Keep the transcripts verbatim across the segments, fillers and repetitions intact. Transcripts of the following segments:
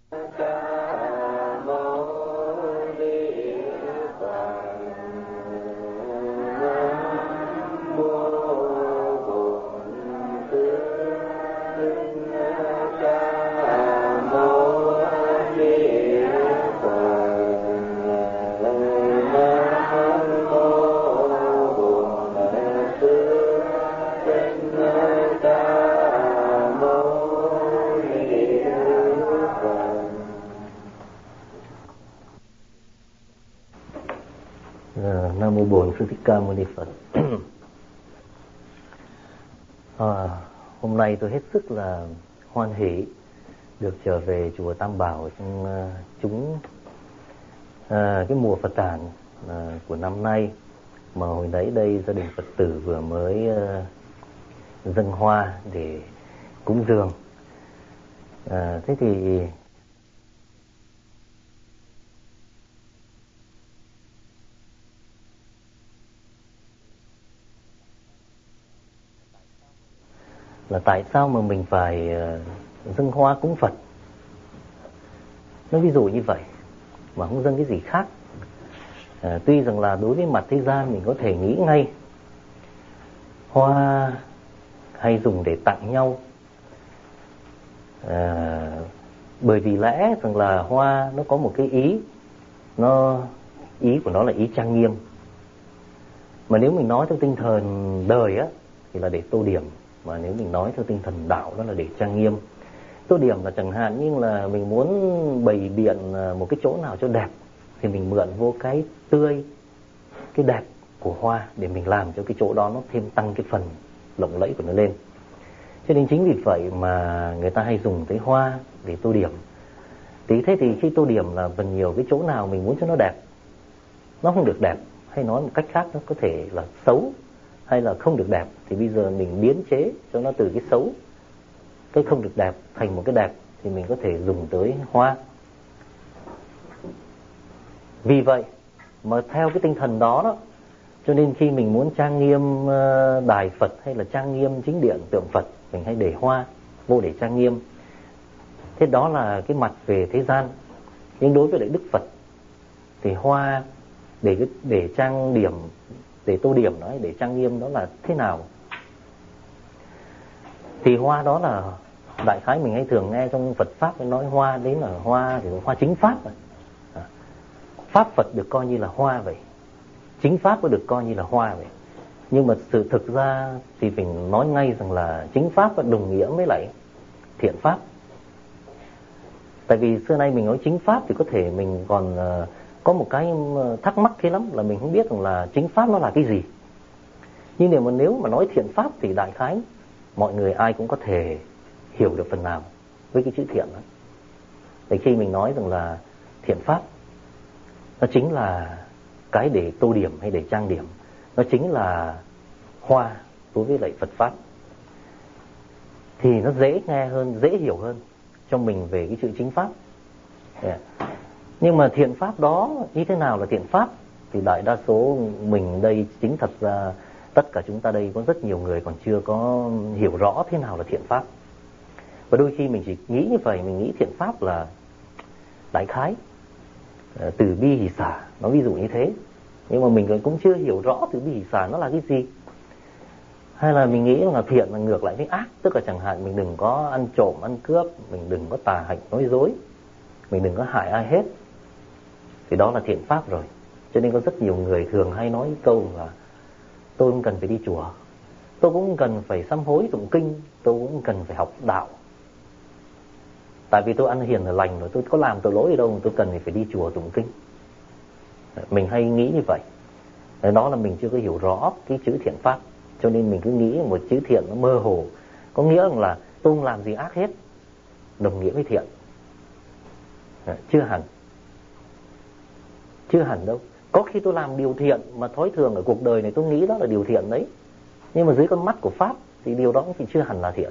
Nam mô Bổn Sư Thích Ca Mâu Ni Phật. à, Hôm nay tôi hết sức là hoan hỷ được trở về chùa Tam Bảo trong uh, chúng uh, cái mùa Phật đản uh, của năm nay. Mà hồi nãy đây gia đình Phật tử vừa mới uh, dâng hoa để cúng dường. Uh, thế thì là tại sao mà mình phải uh, dâng hoa cúng Phật? Nói ví dụ như vậy mà không dâng cái gì khác. uh, Tuy rằng là đối với mặt thế gian mình có thể nghĩ ngay hoa hay dùng để tặng nhau, uh, bởi vì lẽ rằng là hoa nó có một cái ý, nó ý của nó là ý trang nghiêm. Mà nếu mình nói theo tinh thần đời á thì là để tô điểm, mà nếu mình nói theo tinh thần đạo đó là để trang nghiêm. Tô điểm là chẳng hạn như là mình muốn bày biện một cái chỗ nào cho đẹp thì mình mượn vô cái tươi, cái đẹp của hoa để mình làm cho cái chỗ đó nó thêm tăng cái phần lộng lẫy của nó lên. Cho nên chính vì vậy mà người ta hay dùng tới hoa để tô điểm. Thì thế thì khi tô điểm là phần nhiều cái chỗ nào mình muốn cho nó đẹp, nó không được đẹp, hay nói một cách khác nó có thể là xấu hay là không được đẹp, thì bây giờ mình biến chế cho nó từ cái xấu, cái không được đẹp thành một cái đẹp, thì mình có thể dùng tới hoa. Vì vậy mà theo cái tinh thần đó đó, cho nên khi mình muốn trang nghiêm đài Phật hay là trang nghiêm chính điện tượng Phật, mình hay để hoa vô để trang nghiêm. Thế đó là cái mặt về thế gian. Nhưng đối với lại Đức Phật thì hoa để để trang điểm, để tô điểm nói, để trang nghiêm đó là thế nào? Thì hoa đó là đại khái mình hay thường nghe trong Phật pháp nói hoa đấy là hoa thì hoa chính pháp. Pháp Phật được coi như là hoa vậy, chính pháp có được coi như là hoa vậy. Nhưng mà sự thực ra thì mình nói ngay rằng là chính pháp đồng nghĩa với lại thiện pháp. Tại vì xưa nay mình nói chính pháp thì có thể mình còn uh, có một cái thắc mắc thế lắm, là mình không biết rằng là chính pháp nó là cái gì. Nhưng nếu mà nếu mà nói thiện pháp thì đại khái mọi người ai cũng có thể hiểu được phần nào với cái chữ thiện đó. Thì khi mình nói rằng là thiện pháp, nó chính là cái để tô điểm hay để trang điểm, nó chính là hoa đối với lại Phật pháp, thì nó dễ nghe hơn, dễ hiểu hơn cho mình về cái chữ chính pháp. Yeah. Nhưng mà thiện pháp đó như thế nào là thiện pháp? Thì đại đa số mình đây, chính thật ra tất cả chúng ta đây có rất nhiều người còn chưa có hiểu rõ thế nào là thiện pháp. Và đôi khi mình chỉ nghĩ như vậy, mình nghĩ thiện pháp là đại khái từ bi hỷ xả, nó ví dụ như thế. Nhưng mà mình cũng chưa hiểu rõ từ bi hỷ xả nó là cái gì. Hay là mình nghĩ là thiện là ngược lại với ác, tức là chẳng hạn mình đừng có ăn trộm, ăn cướp, mình đừng có tà hạnh, nói dối, mình đừng có hại ai hết, thì đó là thiện pháp rồi. Cho nên có rất nhiều người thường hay nói câu là tôi không cần phải đi chùa, tôi cũng cần phải sám hối tụng kinh, tôi cũng cần phải học đạo, tại vì tôi ăn hiền là lành rồi, tôi có làm tội lỗi gì đâu mà tôi cần phải đi chùa tụng kinh. Mình hay nghĩ như vậy. Đó là mình chưa có hiểu rõ cái chữ thiện pháp, cho nên mình cứ nghĩ một chữ thiện nó mơ hồ, có nghĩa là tôi không làm gì ác hết đồng nghĩa với thiện. Chưa hẳn, chưa hẳn đâu. Có khi tôi làm điều thiện mà thói thường ở cuộc đời này tôi nghĩ đó là điều thiện đấy, nhưng mà dưới con mắt của pháp thì điều đó thì chưa hẳn là thiện.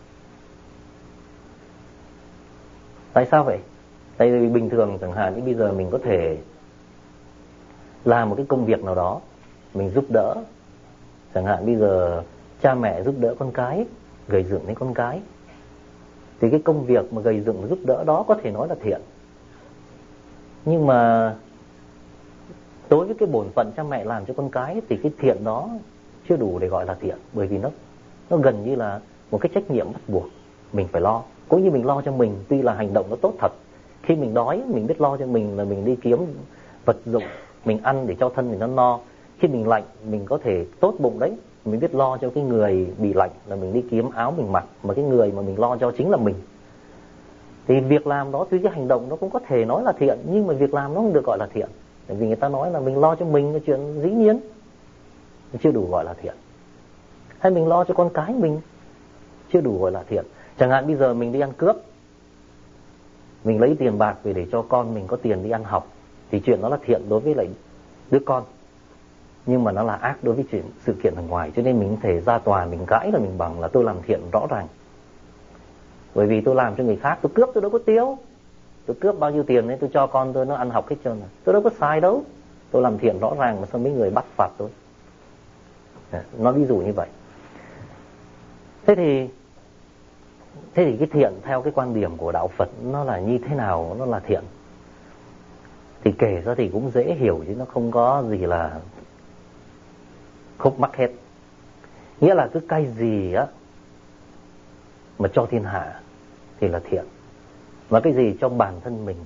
Tại sao vậy? Tại vì bình thường chẳng hạn như bây giờ mình có thể làm một cái công việc nào đó, mình giúp đỡ. Chẳng hạn bây giờ cha mẹ giúp đỡ con cái, gầy dựng lấy con cái, thì cái công việc mà gầy dựng giúp đỡ đó có thể nói là thiện. Nhưng mà đối với cái bổn phận cha mẹ làm cho con cái thì cái thiện đó chưa đủ để gọi là thiện, bởi vì nó nó gần như là một cái trách nhiệm bắt buộc mình phải lo. Cũng như mình lo cho mình, tuy là hành động nó tốt thật, khi mình đói mình biết lo cho mình là mình đi kiếm vật dụng mình ăn để cho thân mình nó no. Khi mình lạnh mình có thể tốt bụng đấy, mình biết lo cho cái người bị lạnh là mình đi kiếm áo mình mặc, mà cái người mà mình lo cho chính là mình. Thì việc làm đó, tuy cái hành động nó cũng có thể nói là thiện, nhưng mà việc làm nó không được gọi là thiện. Bởi vì người ta nói là mình lo cho mình là chuyện dĩ nhiên, chưa đủ gọi là thiện. Hay mình lo cho con cái mình, chưa đủ gọi là thiện. Chẳng hạn bây giờ mình đi ăn cướp, mình lấy tiền bạc về để cho con mình có tiền đi ăn học, thì chuyện đó là thiện đối với lại đứa con, nhưng mà nó là ác đối với chuyện sự kiện ở ngoài. Cho nên mình không thể ra tòa mình cãi là mình bằng là tôi làm thiện rõ ràng. Bởi vì tôi làm cho người khác, tôi cướp tôi đâu có tiêu, tôi cướp bao nhiêu tiền đấy tôi cho con tôi nó ăn học hết trơn, tôi đâu có sai đâu, tôi làm thiện rõ ràng mà sao mấy người bắt phạt tôi. Nói ví dụ như vậy. Thế thì Thế thì cái thiện theo cái quan điểm của đạo Phật nó là như thế nào, nó là thiện? Thì kể ra thì cũng dễ hiểu chứ nó không có gì là khúc mắc hết. Nghĩa là cứ cái gì á mà cho thiên hạ thì là thiện, và cái gì cho bản thân mình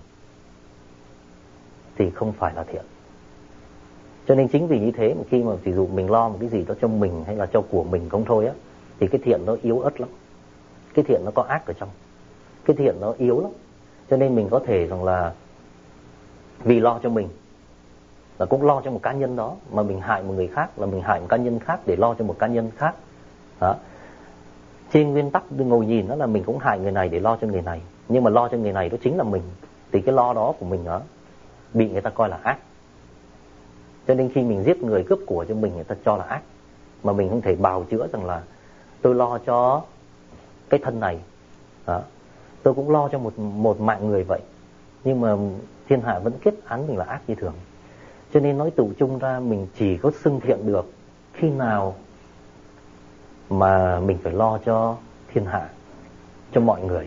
thì không phải là thiện. Cho nên chính vì như thế mà khi mà ví dụ mình lo một cái gì đó cho mình hay là cho của mình không thôi á, thì cái thiện nó yếu ớt lắm. Cái thiện nó có ác ở trong, cái thiện nó yếu lắm. Cho nên mình có thể rằng là vì lo cho mình là cũng lo cho một cá nhân đó, mà mình hại một người khác là mình hại một cá nhân khác để lo cho một cá nhân khác đó. Trên nguyên tắc ngồi nhìn đó là mình cũng hại người này để lo cho người này, nhưng mà lo cho người này đó chính là mình, thì cái lo đó của mình đó bị người ta coi là ác. Cho nên khi mình giết người cướp của cho mình, người ta cho là ác, mà mình không thể bào chữa rằng là tôi lo cho cái thân này đó, tôi cũng lo cho một một mạng người vậy, nhưng mà thiên hạ vẫn kết án mình là ác như thường. Cho nên nói tụ chung ra, mình chỉ có xưng thiện được khi nào mà mình phải lo cho thiên hạ, cho mọi người,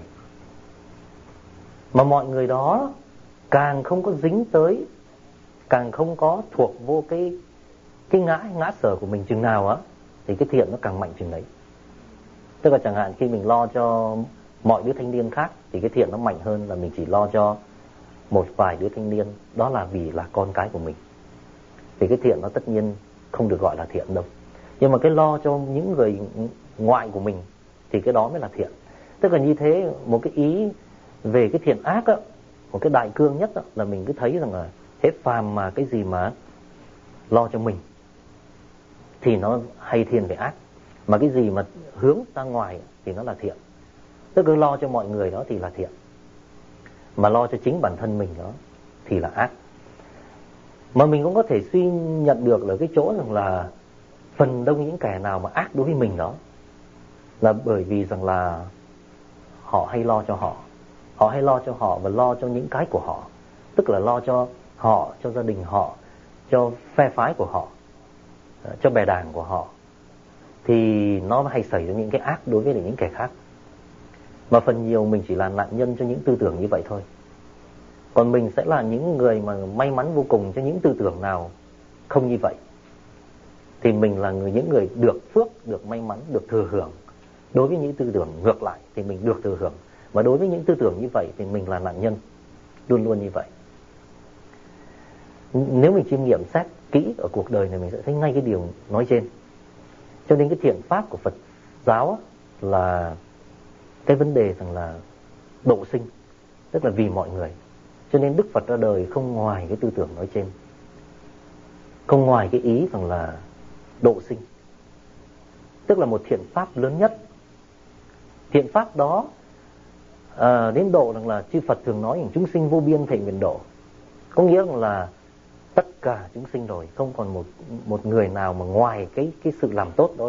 mà mọi người đó càng không có dính tới, càng không có thuộc vô cái cái ngã ngã sở của mình chừng nào á, thì cái thiện nó càng mạnh chừng đấy. Tức là chẳng hạn khi mình lo cho mọi đứa thanh niên khác thì cái thiện nó mạnh hơn là mình chỉ lo cho một vài đứa thanh niên, đó là vì là con cái của mình, thì cái thiện nó tất nhiên không được gọi là thiện đâu. Nhưng mà cái lo cho những người ngoại của mình thì cái đó mới là thiện. Tức là như thế, một cái ý về cái thiện ác á, một cái đại cương nhất á, là mình cứ thấy rằng là hết phàm mà cái gì mà lo cho mình thì nó hay thiên về ác, mà cái gì mà hướng ra ngoài thì nó là thiện. Tức là lo cho mọi người đó thì là thiện, mà lo cho chính bản thân mình đó thì là ác. Mà mình cũng có thể suy nhận được là cái chỗ rằng là phần đông những kẻ nào mà ác đối với mình đó là bởi vì rằng là họ hay lo cho họ, họ hay lo cho họ và lo cho những cái của họ, tức là lo cho họ, cho gia đình họ, cho phe phái của họ, cho bè đảng của họ, thì nó hay xảy ra những cái ác đối với những kẻ khác. Mà phần nhiều mình chỉ là nạn nhân cho những tư tưởng như vậy thôi. Còn mình sẽ là những người mà may mắn vô cùng cho những tư tưởng nào không như vậy. Thì mình là người, những người được phước, được may mắn, được thừa hưởng. Đối với những tư tưởng ngược lại thì mình được thừa hưởng. Mà đối với những tư tưởng như vậy thì mình là nạn nhân, luôn luôn như vậy. Nếu mình chiêm nghiệm xét kỹ ở cuộc đời này, mình sẽ thấy ngay cái điều nói trên. Cho nên cái thiện pháp của Phật giáo là cái vấn đề rằng là độ sinh, tức là vì mọi người. Cho nên Đức Phật ra đời không ngoài cái tư tưởng nói trên, không ngoài cái ý rằng là độ sinh, tức là một thiện pháp lớn nhất. Thiện pháp đó à, đến độ rằng là chư Phật thường nói rằng chúng sinh vô biên thệ nguyện độ, có nghĩa rằng là tất cả chúng sinh rồi, không còn một một người nào mà ngoài cái cái sự làm tốt đó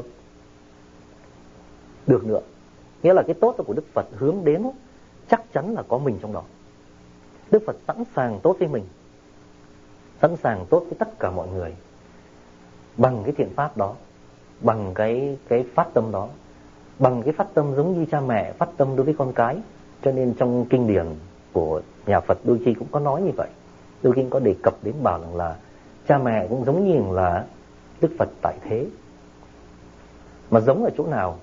được nữa. Nghĩa là cái tốt của Đức Phật hướng đến chắc chắn là có mình trong đó. Đức Phật sẵn sàng tốt với mình, sẵn sàng tốt với tất cả mọi người bằng cái thiện pháp đó, bằng cái cái phát tâm đó. bằng cái phát tâm giống như cha mẹ phát tâm đối với con cái. Cho nên trong kinh điển của nhà Phật đôi khi cũng có nói như vậy, đôi khi cũng có đề cập đến bảo rằng là cha mẹ cũng giống như là Đức Phật tại thế. Mà giống ở chỗ nào?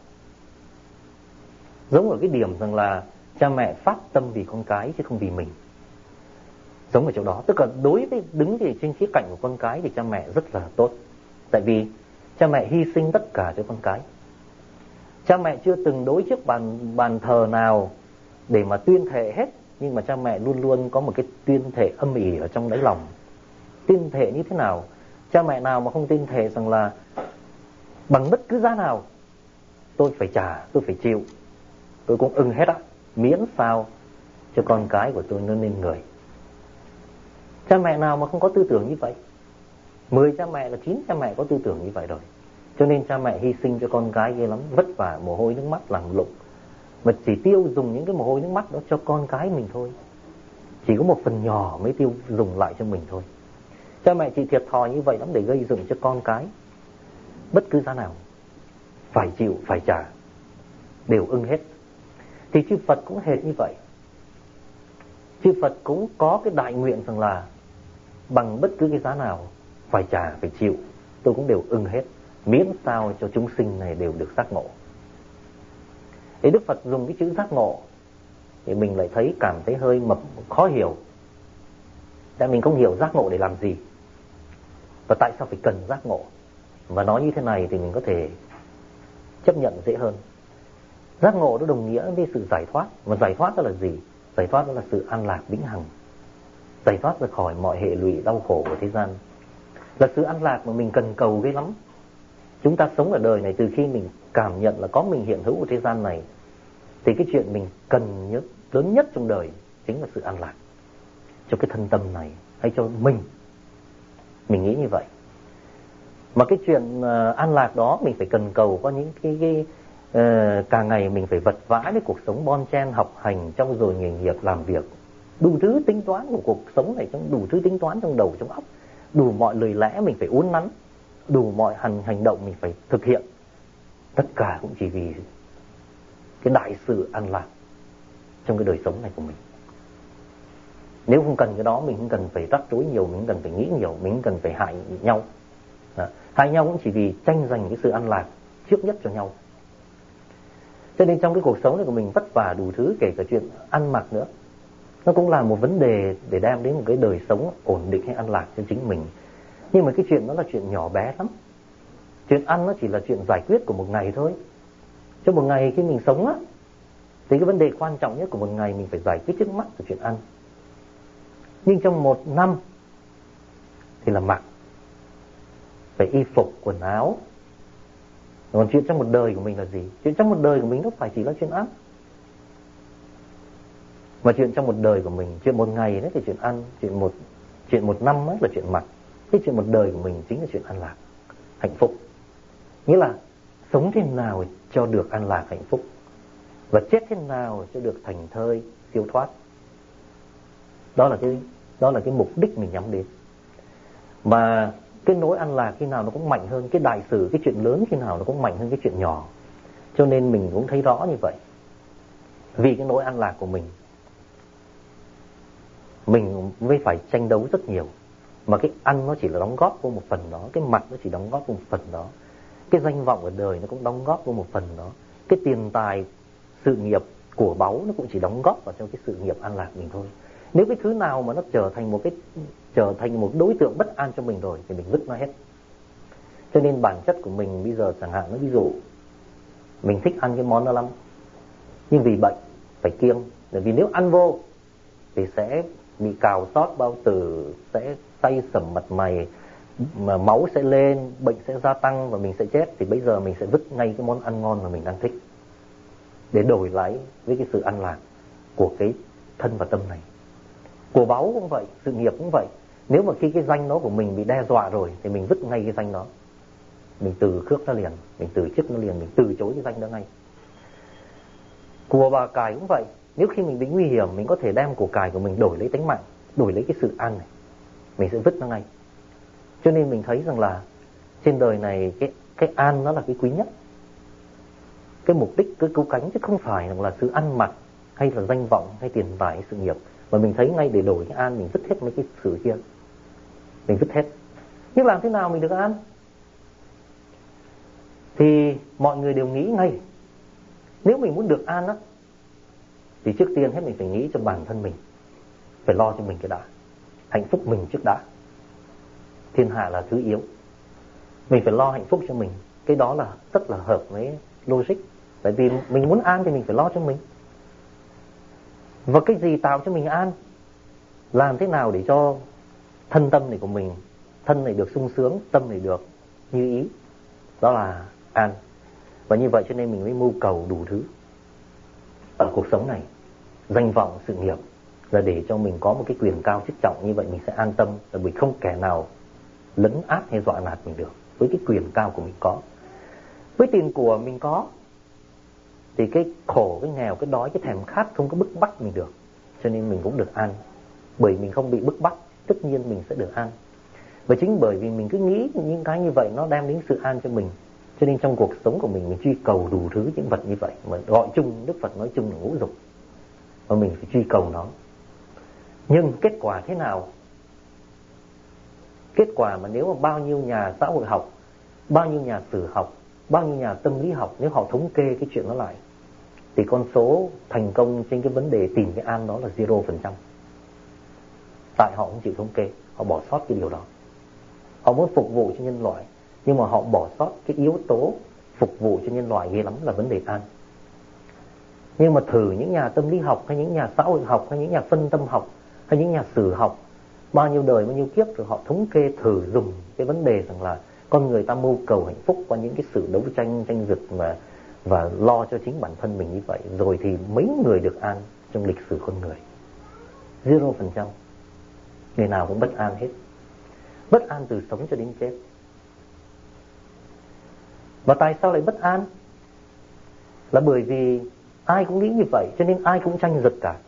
Giống ở cái điểm rằng là cha mẹ phát tâm vì con cái chứ không vì mình. Giống ở chỗ đó. Tức là đối với đứng thì trên khía cạnh của con cái thì cha mẹ rất là tốt. Tại vì cha mẹ hy sinh tất cả cho con cái. Cha mẹ chưa từng đối trước bàn, bàn thờ nào để mà tuyên thệ hết, nhưng mà cha mẹ luôn luôn có một cái tuyên thệ âm ỉ ở trong đáy lòng. Tuyên thệ như thế nào? Cha mẹ nào mà không tuyên thệ rằng là bằng bất cứ giá nào tôi phải trả, tôi phải chịu, tôi cũng ưng hết á, miễn sao cho con cái của tôi nó nên người. Cha mẹ nào mà không có tư tưởng như vậy? Mười cha mẹ là chín cha mẹ có tư tưởng như vậy rồi. Cho nên cha mẹ hy sinh cho con cái ghê lắm, vất vả, mồ hôi nước mắt lằng lụng, mà chỉ tiêu dùng những cái mồ hôi nước mắt đó cho con cái mình thôi. Chỉ có một phần nhỏ mới tiêu dùng lại cho mình thôi. Cha mẹ chỉ thiệt thòi như vậy lắm để gây dựng cho con cái. Bất cứ giá nào phải chịu, phải trả, đều ưng hết. Thì chư Phật cũng hệt như vậy. Chư Phật cũng có cái đại nguyện rằng là bằng bất cứ cái giá nào phải trả, phải chịu, tôi cũng đều ưng hết, miễn sao cho chúng sinh này đều được giác ngộ. Để Đức Phật dùng cái chữ giác ngộ thì mình lại thấy cảm thấy hơi mập, khó hiểu. Tại mình không hiểu giác ngộ để làm gì, và tại sao phải cần giác ngộ. Và nói như thế này thì mình có thể chấp nhận dễ hơn. Giác ngộ nó đồng nghĩa với sự giải thoát. Mà giải thoát đó là gì? Giải thoát đó là sự an lạc vĩnh hằng, giải thoát ra khỏi mọi hệ lụy đau khổ của thế gian. Là sự an lạc mà mình cần cầu ghê lắm. Chúng ta sống ở đời này, từ khi mình cảm nhận là có mình hiện hữu ở thế gian này, thì cái chuyện mình cần nhất, lớn nhất trong đời chính là sự an lạc cho cái thân tâm này, hay cho mình. Mình nghĩ như vậy. Mà cái chuyện uh, an lạc đó mình phải cần cầu có những cái, cái uh, càng ngày mình phải vật vã với cuộc sống bon chen, học hành, trong rồi nghề nghiệp, làm việc, đủ thứ tính toán của cuộc sống này, trong đủ thứ tính toán trong đầu, trong óc, đủ mọi lời lẽ mình phải uốn nắn, đủ mọi hành hành động mình phải thực hiện. Tất cả cũng chỉ vì cái đại sự an lạc trong cái đời sống này của mình. Nếu không cần cái đó, mình không cần phải rắc rối nhiều, mình không cần phải nghĩ nhiều, mình không cần phải hại nhau. Đó. Hại nhau cũng chỉ vì tranh giành cái sự an lạc trước nhất cho nhau. Cho nên trong cái cuộc sống này của mình vất vả đủ thứ, kể cả chuyện ăn mặc nữa, nó cũng là một vấn đề để đem đến một cái đời sống ổn định hay an lạc cho chính mình. Nhưng mà cái chuyện đó là chuyện nhỏ bé lắm. Chuyện ăn nó chỉ là chuyện giải quyết của một ngày thôi. Trong một ngày khi mình sống á, thì cái vấn đề quan trọng nhất của một ngày mình phải giải quyết trước mắt là chuyện ăn. Nhưng trong một năm thì là mặc, phải y phục, quần áo. Còn chuyện trong một đời của mình là gì? Chuyện trong một đời của mình nó phải chỉ là chuyện ăn. Mà chuyện trong một đời của mình, chuyện một ngày đó thì chuyện ăn, chuyện một chuyện một năm đó là chuyện mặc. Cái chuyện một đời của mình chính là chuyện an lạc, hạnh phúc. Nghĩa là sống thế nào cho được an lạc, hạnh phúc, và chết thế nào cho được thành thơi, siêu thoát. Đó là cái đó là cái mục đích mình nhắm đến. Mà cái nỗi an lạc khi nào nó cũng mạnh hơn cái đại sự, cái chuyện lớn khi nào nó cũng mạnh hơn cái chuyện nhỏ. Cho nên mình cũng thấy rõ như vậy. Vì cái nỗi an lạc của mình, mình mới phải tranh đấu rất nhiều. Mà cái ăn nó chỉ là đóng góp vô một phần đó, cái mặc nó chỉ đóng góp vô một phần đó, cái danh vọng ở đời nó cũng đóng góp vô một phần đó, cái tiền tài, sự nghiệp, của báu nó cũng chỉ đóng góp vào trong cái sự nghiệp an lạc mình thôi. Nếu cái thứ nào mà nó trở thành một cái trở thành một đối tượng bất an cho mình rồi thì mình vứt nó hết. Cho nên bản chất của mình bây giờ chẳng hạn, nó ví dụ mình thích ăn cái món đó lắm, nhưng vì bệnh phải kiêng. Bởi vì nếu ăn vô thì sẽ bị cào xót bao tử, sẽ say sẩm mặt mày, mà máu sẽ lên, bệnh sẽ gia tăng và mình sẽ chết. Thì bây giờ mình sẽ vứt ngay cái món ăn ngon mà mình đang thích để đổi lấy với cái sự an lạc của cái thân và tâm này. Của báu cũng vậy, sự nghiệp cũng vậy. Nếu mà khi cái danh đó của mình bị đe dọa rồi thì mình vứt ngay cái danh đó, mình từ khước nó liền, mình từ chức nó liền, mình từ chối cái danh đó ngay. Của bà cải cũng vậy. Nếu khi mình bị nguy hiểm, mình có thể đem của cải của mình đổi lấy tính mạng, đổi lấy cái sự an này, mình sẽ vứt nó ngay. Cho nên mình thấy rằng là trên đời này cái, cái an nó là cái quý nhất. cái mục đích, cái cứu cánh, chứ không phải là sự ăn mặc hay là danh vọng hay tiền tài hay sự nghiệp. Mà mình thấy ngay để đổi cái an, mình vứt hết mấy cái sự kia, mình vứt hết. Nhưng làm thế nào mình được an? Thì mọi người đều nghĩ ngay, nếu mình muốn được an á, thì trước tiên hết mình phải nghĩ cho bản thân mình, phải lo cho mình cái đã, hạnh phúc mình trước đã. Thiên hạ là thứ yếu, mình phải lo hạnh phúc cho mình. Cái đó là rất là hợp với logic. Tại vì mình muốn an thì mình phải lo cho mình. Và cái gì tạo cho mình an? Làm thế nào để cho thân tâm này của mình, thân này được sung sướng, tâm này được như ý, đó là an. Và như vậy cho nên mình mới mưu cầu đủ thứ ở cuộc sống này. Danh vọng, sự nghiệp là để cho mình có một cái quyền cao chức trọng. Như vậy mình sẽ an tâm, bởi vì không kẻ nào lấn át hay dọa nạt mình được với cái quyền cao của mình có. Với tiền của mình có thì cái khổ, cái nghèo, cái đói, cái thèm khát không có bức bắt mình được. Cho nên mình cũng được an. Bởi mình không bị bức bắt, tất nhiên mình sẽ được an. Và chính bởi vì mình cứ nghĩ những cái như vậy nó đem đến sự an cho mình, cho nên trong cuộc sống của mình, mình truy cầu đủ thứ những vật như vậy. Mà gọi chung, Đức Phật nói chung là ngũ dục, và mình phải truy cầu nó. Nhưng kết quả thế nào? Kết quả mà nếu mà bao nhiêu nhà xã hội học, bao nhiêu nhà sử học, bao nhiêu nhà tâm lý học, nếu họ thống kê cái chuyện đó lại, thì con số thành công trên cái vấn đề tìm cái an đó là zero phần trăm. Tại họ không chịu thống kê, họ bỏ sót cái điều đó. Họ muốn phục vụ cho nhân loại, nhưng mà họ bỏ sót cái yếu tố phục vụ cho nhân loại ghê lắm là vấn đề an. Nhưng mà thử những nhà tâm lý học, hay những nhà xã hội học, hay những nhà phân tâm học, hay những nhà sử học, bao nhiêu đời, bao nhiêu kiếp rồi họ thống kê thử dùng cái vấn đề rằng là con người ta mưu cầu hạnh phúc qua những cái sự đấu tranh, tranh giật mà và lo cho chính bản thân mình như vậy, rồi thì mấy người được an trong lịch sử con người? Zero phần trăm. Người nào cũng bất an hết. Bất an từ sống cho đến chết. Và tại sao lại bất an? Là bởi vì ai cũng nghĩ như vậy, cho nên ai cũng tranh giật cả.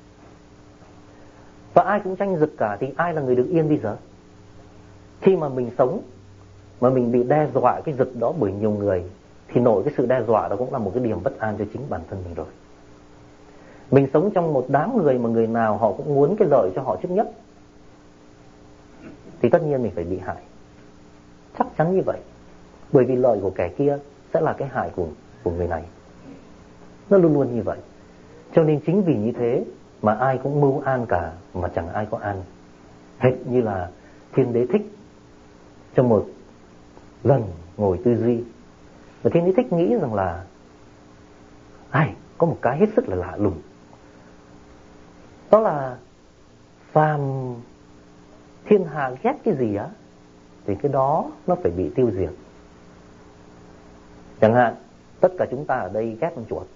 Và ai cũng tranh giật cả thì ai là người được yên bây giờ? Khi mà mình sống mà mình bị đe dọa cái giật đó bởi nhiều người, thì nội cái sự đe dọa đó cũng là một cái điểm bất an cho chính bản thân mình rồi. Mình sống trong một đám người mà người nào họ cũng muốn cái lợi cho họ trước nhất, thì tất nhiên mình phải bị hại. Chắc chắn như vậy. Bởi vì lợi của kẻ kia sẽ là cái hại của, của người này. Nó luôn luôn như vậy. Cho nên chính vì như thế mà ai cũng mưu an cả, mà chẳng ai có an. Hệt như là Thiên Đế Thích trong một lần ngồi tư duy, và Thiên Đế Thích nghĩ rằng là ai có một cái hết sức là lạ lùng. Đó là phàm thiên hạ ghét cái gì á, thì cái đó nó phải bị tiêu diệt. Chẳng hạn tất cả chúng ta ở đây ghét con chuột,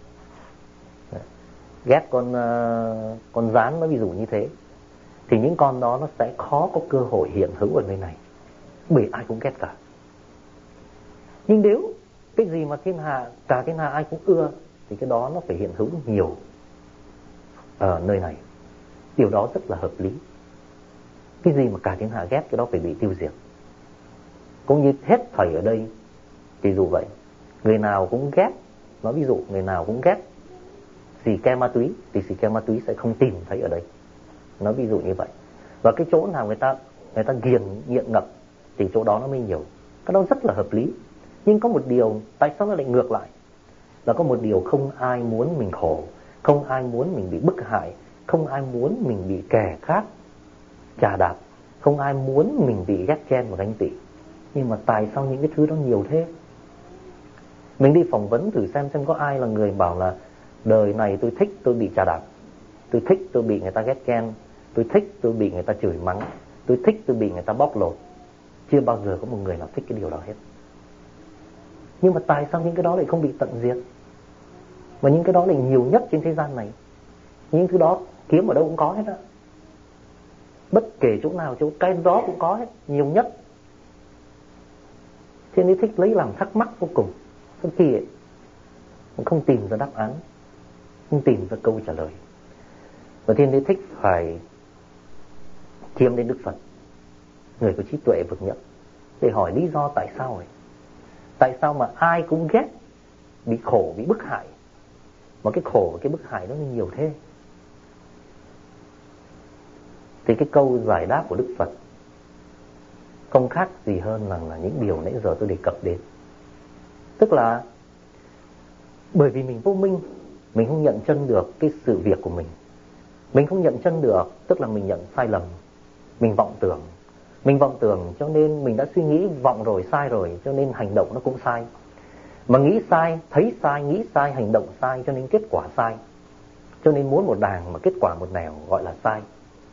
ghét con uh, con gián, nó ví dụ như thế, thì những con đó nó sẽ khó có cơ hội hiện hữu ở nơi này, bởi ai cũng ghét cả. Nhưng nếu cái gì mà thiên hạ, cả thiên hạ ai cũng ưa, thì cái đó nó phải hiện hữu nhiều ở nơi này. Điều đó rất là hợp lý. Cái gì mà cả thiên hạ ghét, cái đó phải bị tiêu diệt. Cũng như hết thảy ở đây thì dù vậy, người nào cũng ghét, nói ví dụ người nào cũng ghét xì ke ma túy, thì xì ke ma túy sẽ không tìm thấy ở đây. Nói ví dụ như vậy. Và cái chỗ nào người ta người ta ghiền nghiện ngập thì chỗ đó nó mới nhiều. Cái đó rất là hợp lý. Nhưng có một điều, tại sao nó lại ngược lại? Là có một điều không ai muốn mình khổ, không ai muốn mình bị bức hại, không ai muốn mình bị kẻ khác chà đạp, không ai muốn mình bị ghét ghen và ganh tị. Nhưng mà tại sao những cái thứ đó nhiều thế? Mình đi phỏng vấn thử xem xem có ai là người bảo là đời này tôi thích tôi bị chà đạp, tôi thích tôi bị người ta ghét ghen, tôi thích tôi bị người ta chửi mắng, tôi thích tôi bị người ta bóc lột. Chưa bao giờ có một người nào thích cái điều đó hết. Nhưng mà tại sao những cái đó lại không bị tận diệt? Mà những cái đó lại nhiều nhất trên thế gian này. Những thứ đó kiếm ở đâu cũng có hết á. Bất kể chỗ nào, chỗ cái đó cũng có hết, nhiều nhất. Thiên Đế Thích lấy làm thắc mắc vô cùng. Thật kỳ ấy, không tìm ra đáp án, không tìm ra câu trả lời. Và Thiên Đế Thích phải chiêm đến Đức Phật, người có trí tuệ vượt nhất, để hỏi lý do tại sao ấy. Tại sao mà ai cũng ghét bị khổ, bị bức hại. Mà cái khổ và cái bức hại nó nhiều thế. Thì cái câu giải đáp của Đức Phật không khác gì hơn là, là những điều nãy giờ tôi đề cập đến. Tức là bởi vì mình vô minh, mình không nhận chân được cái sự việc của mình. Mình không nhận chân được, tức là mình nhận sai lầm. Mình vọng tưởng. Mình vọng tưởng cho nên mình đã suy nghĩ vọng rồi, sai rồi, cho nên hành động nó cũng sai. Mà nghĩ sai, thấy sai, nghĩ sai, hành động sai, cho nên kết quả sai. Cho nên muốn một đàng mà kết quả một nẻo gọi là sai.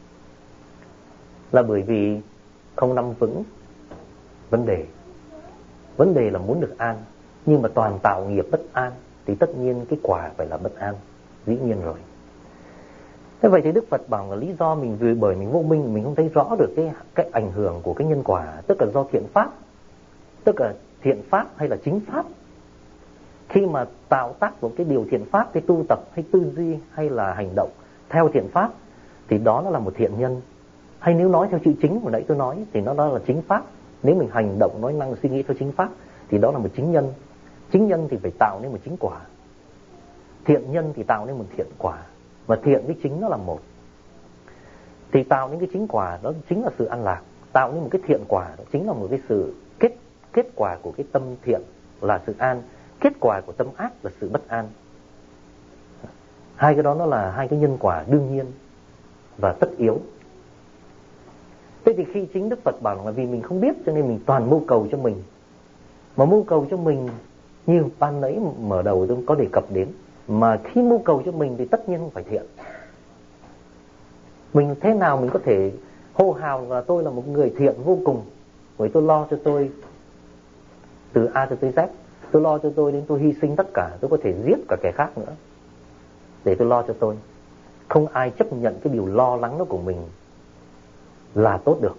Là bởi vì không nắm vững vấn đề. Vấn đề là muốn được an, nhưng mà toàn tạo nghiệp bất an, thì tất nhiên cái quả phải là bất an, dĩ nhiên rồi. Thế vậy thì Đức Phật bảo là lý do mình vì bởi mình vô minh, mình không thấy rõ được cái, cái ảnh hưởng của cái nhân quả, tức là do thiện pháp, tức là thiện pháp hay là chính pháp. Khi mà tạo tác một cái điều thiện pháp, cái tu tập hay tư duy hay là hành động theo thiện pháp, thì đó nó là một thiện nhân. Hay nếu nói theo chữ chính hồi nãy tôi nói, thì nó đó là chính pháp. Nếu mình hành động, nói năng, suy nghĩ theo chính pháp, thì đó là một chính nhân. Chính nhân thì phải tạo nên một chính quả. Thiện nhân thì tạo nên một thiện quả. Và thiện với chính nó là một. Thì tạo nên cái chính quả đó chính là sự an lạc. Tạo nên một cái thiện quả đó chính là một cái sự kết, kết quả của cái tâm thiện là sự an. Kết quả của tâm ác là sự bất an. Hai cái đó nó là hai cái nhân quả đương nhiên và tất yếu. Thế thì khi chính Đức Phật bảo là vì mình không biết cho nên mình toàn mưu cầu cho mình. Mà mưu cầu cho mình như ban nãy mở đầu tôi có đề cập đến, mà khi mưu cầu cho mình thì tất nhiên không phải thiện. Mình thế nào mình có thể hô hào là tôi là một người thiện vô cùng, bởi tôi lo cho tôi từ A cho tới Z, tôi lo cho tôi đến tôi hy sinh tất cả, tôi có thể giết cả kẻ khác nữa để tôi lo cho tôi. Không ai chấp nhận cái điều lo lắng đó của mình là tốt được,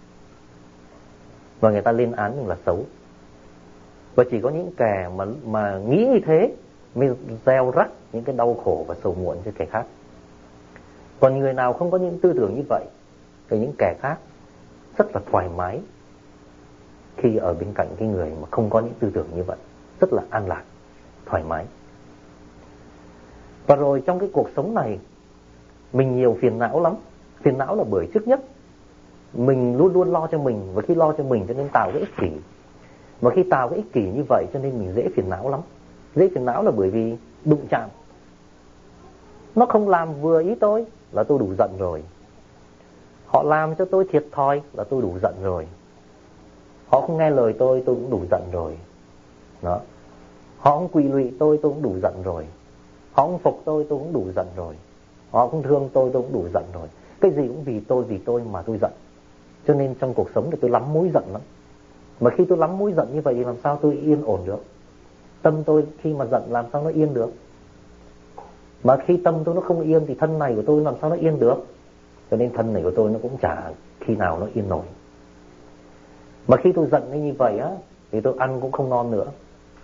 và người ta lên án mình là xấu. Và chỉ có những kẻ mà, mà nghĩ như thế mới gieo rắc những cái đau khổ và sầu muộn cho kẻ khác. Còn người nào không có những tư tưởng như vậy thì những kẻ khác rất là thoải mái khi ở bên cạnh cái người mà không có những tư tưởng như vậy, rất là an lạc, thoải mái. Và rồi trong cái cuộc sống này mình nhiều phiền não lắm. Phiền não là bởi trước nhất mình luôn luôn lo cho mình, và khi lo cho mình cho nên tạo cái ích kỷ. Và khi tạo cái ích kỷ như vậy cho nên mình dễ phiền não lắm. Dễ phiền não là bởi vì đụng chạm. Nó không làm vừa ý tôi là tôi đủ giận rồi. Họ làm cho tôi thiệt thòi là tôi đủ giận rồi. Họ không nghe lời tôi, tôi cũng đủ giận rồi. Đó. Họ không quỳ lụy tôi, tôi cũng đủ giận rồi. Họ không phục tôi, tôi cũng đủ giận rồi. Họ không thương tôi, tôi cũng đủ giận rồi. Cái gì cũng vì tôi, vì tôi mà tôi giận. Cho nên trong cuộc sống thì tôi lắm mối giận lắm. Mà khi tôi lắm mối giận như vậy thì làm sao tôi yên ổn được? Tâm tôi khi mà giận làm sao nó yên được? Mà khi tâm tôi nó không yên thì thân này của tôi làm sao nó yên được? Cho nên thân này của tôi nó cũng chả khi nào nó yên nổi. Mà khi tôi giận như vậy á, thì tôi ăn cũng không ngon nữa,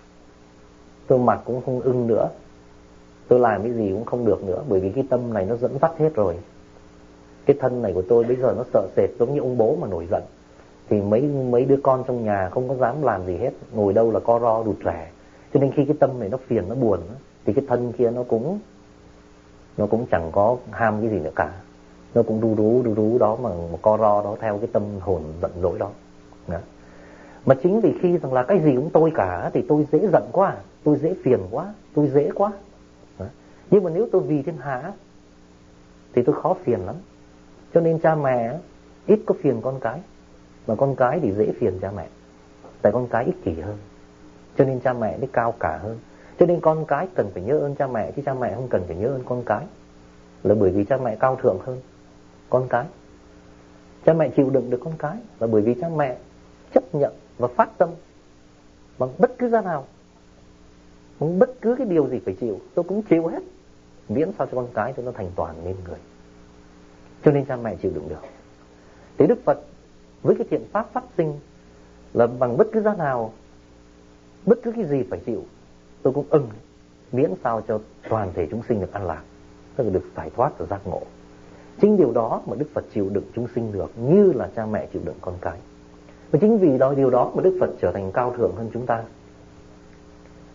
tôi mặc cũng không ưng nữa, tôi làm cái gì cũng không được nữa. Bởi vì cái tâm này nó dẫn dắt hết rồi. Cái thân này của tôi bây giờ nó sợ sệt giống như ông bố mà nổi giận thì mấy mấy đứa con trong nhà không có dám làm gì hết, ngồi đâu là co ro rụt rè. Cho nên khi cái tâm này nó phiền, nó buồn thì cái thân kia nó cũng nó cũng chẳng có ham cái gì nữa cả, nó cũng đu đú đu đú đó mà một co ro đó theo cái tâm hồn giận dỗi đó. Đó. Mà chính vì khi rằng là cái gì cũng tôi cả thì tôi dễ giận quá, tôi dễ phiền quá, tôi dễ quá. Đó. Nhưng mà nếu tôi vì thiên hạ thì tôi khó phiền lắm. Cho nên cha mẹ ít có phiền con cái, mà con cái thì dễ phiền cha mẹ. Tại con cái ích kỷ hơn, cho nên cha mẹ mới cao cả hơn. Cho nên con cái cần phải nhớ ơn cha mẹ, chứ cha mẹ không cần phải nhớ ơn con cái. Là bởi vì cha mẹ cao thượng hơn con cái. Cha mẹ chịu đựng được con cái là bởi vì cha mẹ chấp nhận và phát tâm bằng bất cứ giá nào, bằng bất cứ cái điều gì phải chịu, tôi cũng chịu hết, miễn sao cho con cái cho nó thành toàn nên người. Cho nên cha mẹ chịu đựng được. Thế Đức Phật với cái thiện pháp phát sinh là bằng bất cứ giá nào, bất cứ cái gì phải chịu, tôi cũng ưng, miễn sao cho toàn thể chúng sinh được an lạc, tức là được giải thoát và giác ngộ. Chính điều đó mà Đức Phật chịu đựng chúng sinh được như là cha mẹ chịu đựng con cái. Và chính vì đó điều đó mà Đức Phật trở thành cao thượng hơn chúng ta.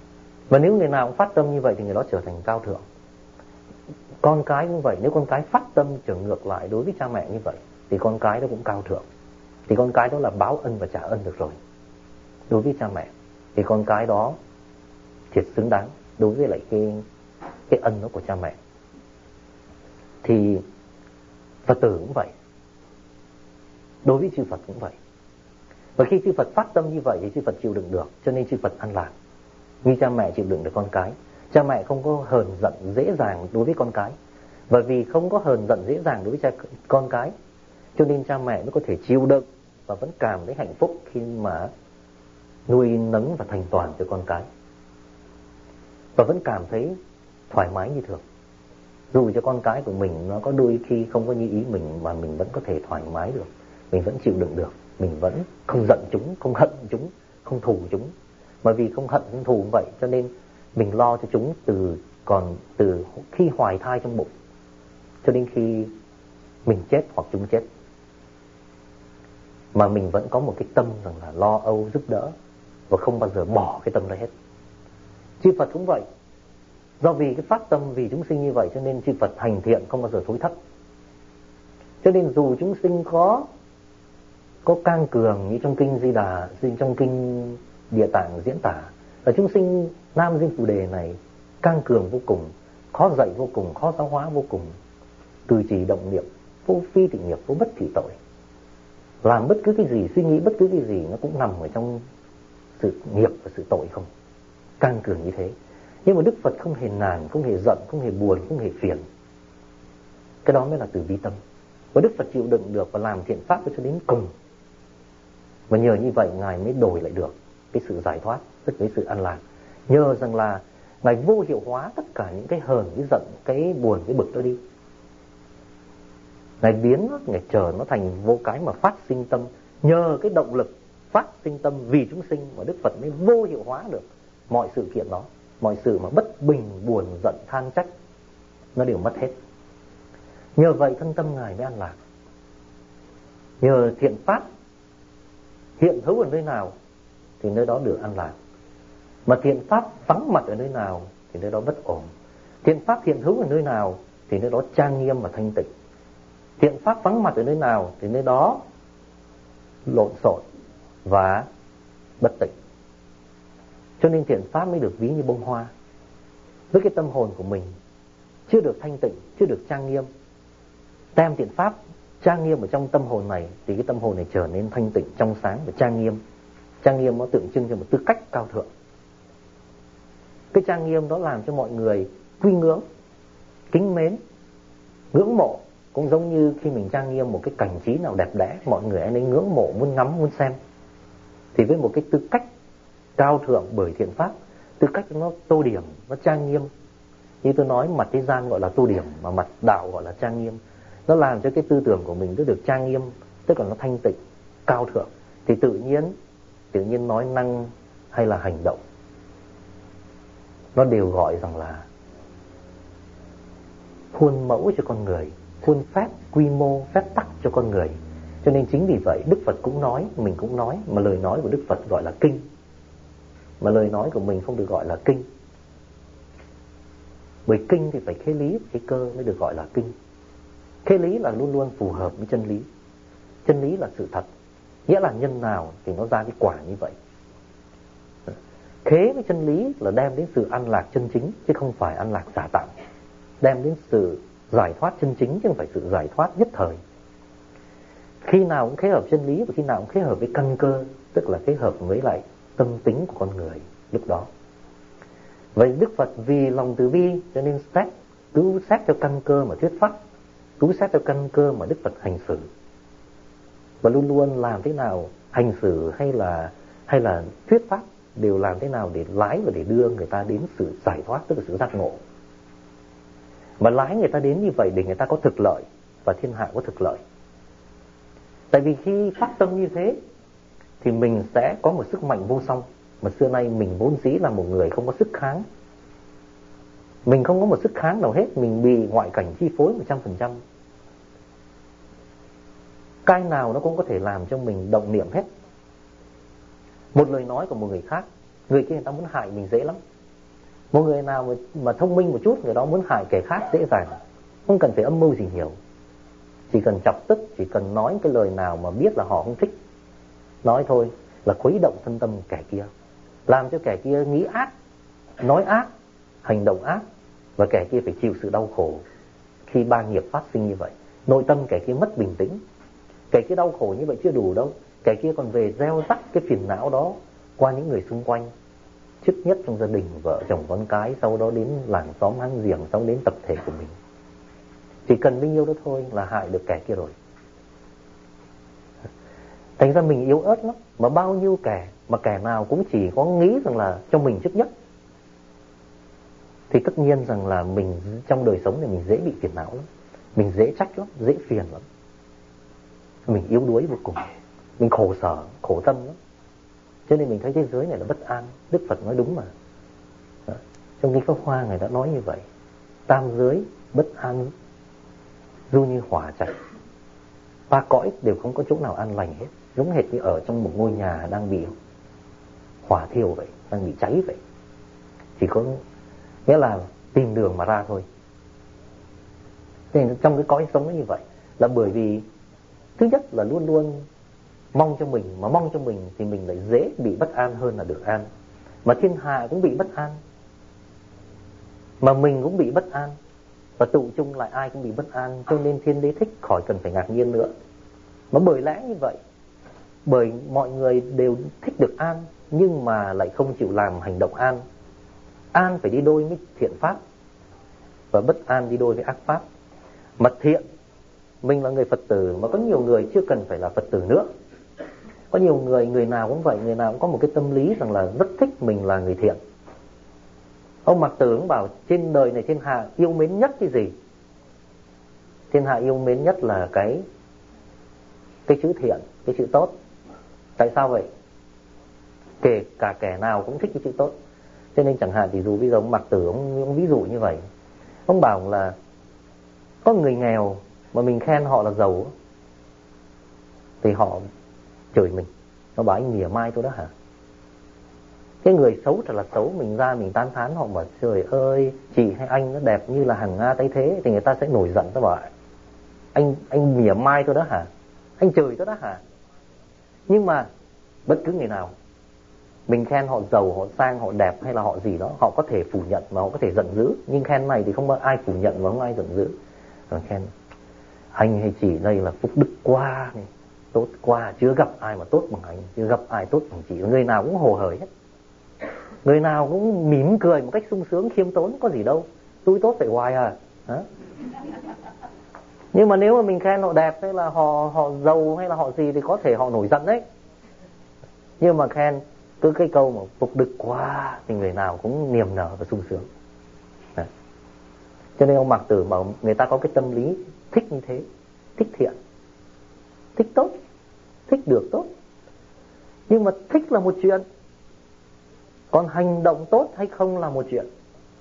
Và nếu người nào cũng phát tâm như vậy thì người đó trở thành cao thượng. Con cái cũng vậy, nếu con cái phát tâm trở ngược lại đối với cha mẹ như vậy thì con cái đó cũng cao thượng. Thì con cái đó là báo ân và trả ân được rồi. Đối với cha mẹ thì con cái đó thiệt xứng đáng đối với lại cái, cái ân đó của cha mẹ. Thì Phật tử cũng vậy, đối với chư Phật cũng vậy. Và khi chư Phật phát tâm như vậy thì chư Phật chịu đựng được, cho nên chư Phật an lạc. Như cha mẹ chịu đựng được con cái. Cha mẹ không có hờn giận dễ dàng đối với con cái. Và vì không có hờn giận dễ dàng đối với cha, con cái, cho nên cha mẹ mới có thể chịu đựng và vẫn cảm thấy hạnh phúc khi mà nuôi nấng và thành toàn cho con cái. Và vẫn cảm thấy thoải mái như thường. Dù cho con cái của mình nó có đôi khi không có như ý mình, mà mình vẫn có thể thoải mái được. Mình vẫn chịu đựng được. Mình vẫn không giận chúng, không hận chúng, không thù chúng. Mà vì không hận không thù vậy cho nên mình lo cho chúng từ còn từ khi hoài thai trong bụng cho đến khi mình chết hoặc chúng chết. Mà mình vẫn có một cái tâm rằng là lo âu giúp đỡ và không bao giờ bỏ cái tâm ra hết. Chư Phật cũng vậy. Do vì cái phát tâm vì chúng sinh như vậy cho nên chư Phật hành thiện không bao giờ thối thất. Cho nên dù chúng sinh có có cang cường như trong kinh Di Đà, trong kinh Địa Tạng diễn tả, là chúng sinh Nam Diêm Phù Đề này cang cường vô cùng, khó dạy vô cùng, khó giáo hóa vô cùng, từ chỉ động niệm, vô phi tị nghiệp, vô bất thị tội. Làm bất cứ cái gì, suy nghĩ bất cứ cái gì nó cũng nằm ở trong sự nghiệp và sự tội không. Cang cường như thế. Nhưng mà Đức Phật không hề nản, không hề giận, không hề buồn, không hề phiền. Cái đó mới là từ bi tâm. Và Đức Phật chịu đựng được và làm thiện pháp cho đến cùng. Và nhờ như vậy Ngài mới đổi lại được cái sự giải thoát, tức cái sự an lạc. Nhờ rằng là Ngài vô hiệu hóa tất cả những cái hờn, cái giận, cái buồn, cái bực đó đi. Ngài biến nó, Ngài trở nó thành vô cái mà phát sinh tâm. Nhờ cái động lực phát sinh tâm vì chúng sinh mà Đức Phật mới vô hiệu hóa được mọi sự kiện đó. Mọi sự mà bất bình, buồn, giận, than trách nó đều mất hết. Nhờ vậy thân tâm Ngài mới an lạc. Nhờ thiện pháp hiện hữu ở nơi nào thì nơi đó được an lạc. Mà thiện pháp vắng mặt ở nơi nào thì nơi đó bất ổn. Thiện pháp hiện hữu ở nơi nào thì nơi đó trang nghiêm và thanh tịnh. Thiện pháp vắng mặt ở nơi nào thì nơi đó lộn xộn và bất tịnh. Cho nên thiện pháp mới được ví như bông hoa. Với cái tâm hồn của mình chưa được thanh tịnh, chưa được trang nghiêm, đem thiện pháp trang nghiêm ở trong tâm hồn này thì cái tâm hồn này trở nên thanh tịnh, trong sáng và trang nghiêm. Trang nghiêm nó tượng trưng cho một tư cách cao thượng. Cái trang nghiêm đó làm cho mọi người quy ngưỡng, kính mến, ngưỡng mộ. Cũng giống như khi mình trang nghiêm một cái cảnh trí nào đẹp đẽ, mọi người anh ấy ngưỡng mộ, muốn ngắm, muốn xem. Thì với một cái tư cách cao thượng bởi thiện pháp, tư cách nó tô điểm, nó trang nghiêm. Như tôi nói, mặt thế gian gọi là tô điểm, mà mặt đạo gọi là trang nghiêm. Nó làm cho cái tư tưởng của mình nó được trang nghiêm, tức là nó thanh tịnh, cao thượng. Thì tự nhiên, tự nhiên nói năng hay là hành động, nó đều gọi rằng là khuôn mẫu cho con người, khuôn phép, quy mô, phép tắc cho con người. Cho nên chính vì vậy Đức Phật cũng nói, mình cũng nói, mà lời nói của Đức Phật gọi là kinh. Mà lời nói của mình không được gọi là kinh. Bởi kinh thì phải khế lý, cái cơ mới được gọi là kinh. Khế lý là luôn luôn phù hợp với chân lý. Chân lý là sự thật. Nghĩa là nhân nào thì nó ra cái quả như vậy. Khế với chân lý là đem đến sự an lạc chân chính, chứ không phải an lạc giả tạm. Đem đến sự giải thoát chân chính, chứ không phải sự giải thoát nhất thời. Khi nào cũng khế hợp chân lý và khi nào cũng khế hợp với căn cơ, tức là khế hợp với lại tâm tính của con người lúc đó. Vậy Đức Phật vì lòng từ bi cho nên xét, cứu xét cho căn cơ mà thuyết pháp, cứu xét cho căn cơ mà Đức Phật hành xử. Và luôn luôn làm thế nào hành xử hay là hay là thuyết pháp đều làm thế nào để lái và để đưa người ta đến sự giải thoát, tức là sự giác ngộ. Mà lái người ta đến như vậy để người ta có thực lợi và thiên hạ có thực lợi. Tại vì khi phát tâm như thế thì mình sẽ có một sức mạnh vô song. Mà xưa nay mình vốn dĩ là một người không có sức kháng. Mình không có một sức kháng nào hết. Mình bị ngoại cảnh chi phối một trăm phần trăm. Cái nào nó cũng có thể làm cho mình động niệm hết. Một lời nói của một người khác, người kia người ta muốn hại mình dễ lắm. Một người nào mà, mà thông minh một chút, người đó muốn hại kẻ khác dễ dàng, không cần phải âm mưu gì nhiều. Chỉ cần chọc tức, chỉ cần nói cái lời nào mà biết là họ không thích, nói thôi là khuấy động thân tâm kẻ kia, làm cho kẻ kia nghĩ ác, nói ác, hành động ác, và kẻ kia phải chịu sự đau khổ. Khi ba nghiệp phát sinh như vậy, nội tâm kẻ kia mất bình tĩnh. Kẻ kia đau khổ như vậy chưa đủ đâu, kẻ kia còn về gieo rắc cái phiền não đó qua những người xung quanh, trước nhất trong gia đình, vợ chồng con cái, sau đó đến làng xóm láng giềng, sau đến tập thể của mình. Chỉ cần bấy nhiêu đó thôi là hại được kẻ kia rồi. Thành ra mình yếu ớt lắm. Mà bao nhiêu kẻ, mà kẻ nào cũng chỉ có nghĩ rằng là cho mình trước nhất, thì tất nhiên rằng là mình trong đời sống này mình dễ bị phiền não lắm, mình dễ trách lắm, dễ phiền lắm, mình yếu đuối vô cùng, mình khổ sở, khổ tâm lắm. Cho nên mình thấy thế giới này là bất an. Đức Phật nói đúng mà. Đó. Trong Kinh Pháp Hoa Ngài đã nói như vậy. Tam giới bất an du như hỏa trạch. Ba cõi đều không có chỗ nào an lành hết, giống hệt như ở trong một ngôi nhà đang bị hỏa thiêu vậy, đang bị cháy vậy. Chỉ có nghĩa là tìm đường mà ra thôi. Thế nên trong cái cõi sống nó như vậy là bởi vì thứ nhất là luôn luôn mong cho mình, mà mong cho mình thì mình lại dễ bị bất an hơn là được an. Mà thiên hạ cũng bị bất an, mà mình cũng bị bất an, và tụ chung lại ai cũng bị bất an. Cho nên Thiên Đế thích khỏi cần phải ngạc nhiên nữa. Mà bởi lẽ như vậy, bởi mọi người đều thích được an, nhưng mà lại không chịu làm hành động an. An phải đi đôi với thiện pháp, và bất an đi đôi với ác pháp. Mà thiện, mình là người Phật tử, mà có nhiều người chưa cần phải là Phật tử nữa. Có nhiều người, người nào cũng vậy, người nào cũng có một cái tâm lý rằng là rất thích mình là người thiện. Ông Mạc Tử cũng bảo trên đời này, thiên hạ yêu mến nhất cái gì? Thiên hạ yêu mến nhất là cái cái chữ thiện, cái chữ tốt. Tại sao vậy? Kể cả kẻ nào cũng thích cái chữ tốt. Cho nên chẳng hạn thì dù bây giờ ông Mạc Tử ông, ông ví dụ như vậy. Ông bảo là có người nghèo mà mình khen họ là giàu thì họ chửi mình, nó bảo anh mỉa mai tôi đó hả? Cái người xấu thật là xấu, mình ra mình tán thán họ, bảo trời ơi chị hay anh nó đẹp như là hàng Nga Tây Thế, thì người ta sẽ nổi giận. Tôi bảo anh anh mỉa mai tôi đó hả? Anh chửi tôi đó hả? Nhưng mà bất cứ người nào mình khen họ giàu, họ sang, họ đẹp hay là họ gì đó, họ có thể phủ nhận và họ có thể giận dữ. Nhưng khen này thì không ai phủ nhận và không ai giận dữ. Rồi khen anh hay chị đây là phúc đức quá này, tốt quá, chưa gặp ai mà tốt bằng anh, chưa gặp ai tốt bằng chị. Người nào cũng hồ hởi hết, người nào cũng mỉm cười một cách sung sướng khiêm tốn, có gì đâu, tôi tốt phải hoài à. Hả? Nhưng mà nếu mà mình khen họ đẹp hay là họ họ giàu hay là họ gì thì có thể họ nổi giận đấy. Nhưng mà khen cứ cái câu mà phục đức quá thì người nào cũng niềm nở và sung sướng. Đấy. Cho nên ông Mạc Tử bảo người ta có cái tâm lý thích như thế, thích thiện, thích tốt, thích được tốt. Nhưng mà thích là một chuyện, còn hành động tốt hay không là một chuyện.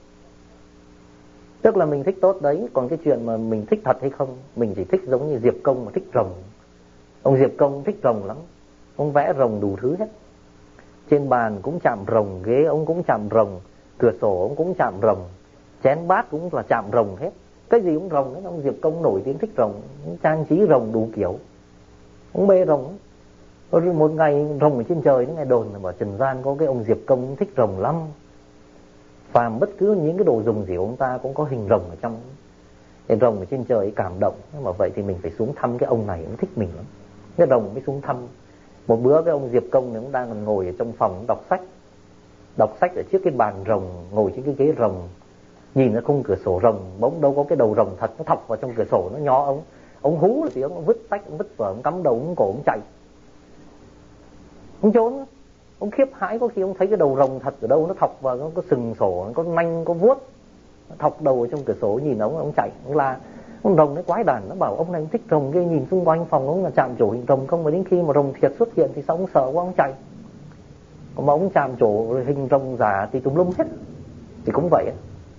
Tức là mình thích tốt đấy, còn cái chuyện mà mình thích thật hay không, mình chỉ thích giống như Diệp Công mà thích rồng. Ông Diệp Công thích rồng lắm, ông vẽ rồng đủ thứ hết. Trên bàn cũng chạm rồng, ghế ông cũng chạm rồng, cửa sổ ông cũng chạm rồng, chén bát cũng là chạm rồng hết. Cái gì cũng rồng hết. Ông Diệp Công nổi tiếng thích rồng, trang trí rồng đủ kiểu, ông mê rồng. Một ngày rồng ở trên trời, ngày đồn là bảo trần gian có cái ông Diệp Công thích rồng lắm. Phàm bất cứ những cái đồ dùng gì của ông ta cũng có hình rồng ở trong. Cái rồng ở trên trời cảm động. Nhưng mà vậy thì mình phải xuống thăm cái ông này, ông thích mình lắm. Cái rồng mới xuống thăm. Một bữa cái ông Diệp Công này cũng đang ngồi ở trong phòng đọc sách. Đọc sách ở trước cái bàn rồng, ngồi trên cái ghế rồng, nhìn ở khung cửa sổ rồng, bỗng đâu có cái đầu rồng thật nó thọc vào trong cửa sổ, nó nhó ông. Ông hú thì ông vứt sách, ông vứt vở, ông cắm đầu, ông cổ, ông chạy. Ông trốn, ông khiếp hãi, có khi ông thấy cái đầu rồng thật ở đâu nó thọc vào, nó có sừng sổ, nó có nanh, có vuốt, nó thọc đầu ở trong cửa sổ, nhìn ông, ông chạy, ông la. Con rồng nó quái đản, nó bảo ông này thích rồng ghê, nhìn xung quanh phòng ông là chạm trổ hình rồng không, mà đến khi mà rồng thiệt xuất hiện thì sao ông sợ quá ông chạy. Còn mà ông chạm trổ hình rồng giả thì tùm lum hết. Thì cũng vậy.